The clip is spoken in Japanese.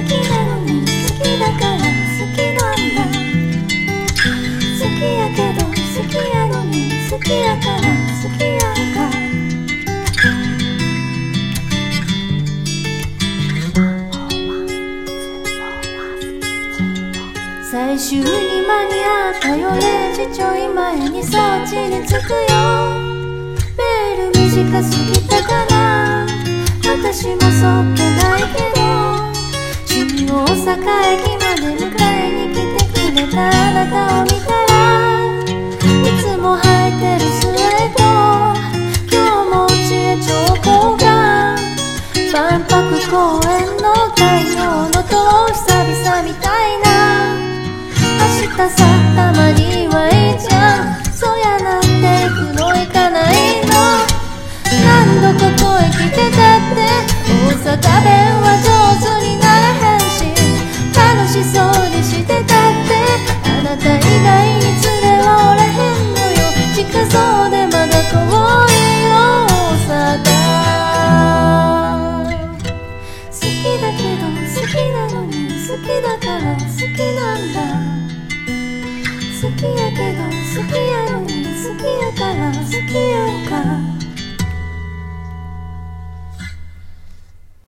きなのに好きだから好きなんだ。好きやけど好きやのに好きやから好きやんか。最終に間に合ったよ0時ちょい前に装置に着くよ。メール短すぎたかな、私もそっけないけど、君を大阪駅まで迎えに来てくれたあなたを見たら、いつも履いてるスウェット、今日もうちへ超交換。万博公園の太陽の塔久々みたいな。明日さたまにはいいじゃん、そやなんて行くの行かないの。何度ここへ来てたって大阪弁は上手になれへんし、楽しそうにしてたってあなた以外に連れはおれへんのよ。近そうでまだ遠いよ大阪。好きだけど好きなのに好きだから好きなんだ。好きやけど好きやのに好きやから好きやんか。